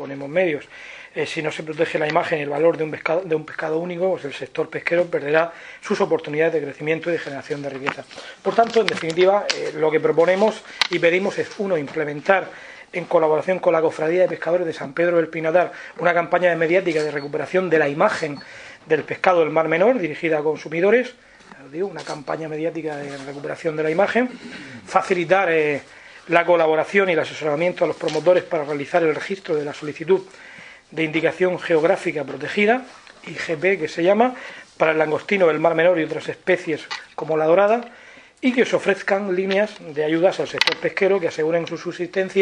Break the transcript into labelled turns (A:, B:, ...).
A: ponemos medios. Si no se protege la imagen y el valor de un pescado único, pues el sector pesquero perderá sus oportunidades de crecimiento y de generación de riqueza. Por tanto, en definitiva, lo que proponemos y pedimos es, uno, implementar en colaboración con la Cofradía de Pescadores de San Pedro del Pinatar una campaña mediática de recuperación de la imagen del pescado del Mar Menor dirigida a consumidores, una campaña mediática de recuperación de la imagen, facilitar la colaboración y el asesoramiento a los promotores para realizar el registro de la solicitud de indicación geográfica protegida, IGP que se llama, para el langostino del Mar Menor y otras especies como la dorada, y que se ofrezcan líneas de ayudas al sector pesquero que aseguren su subsistencia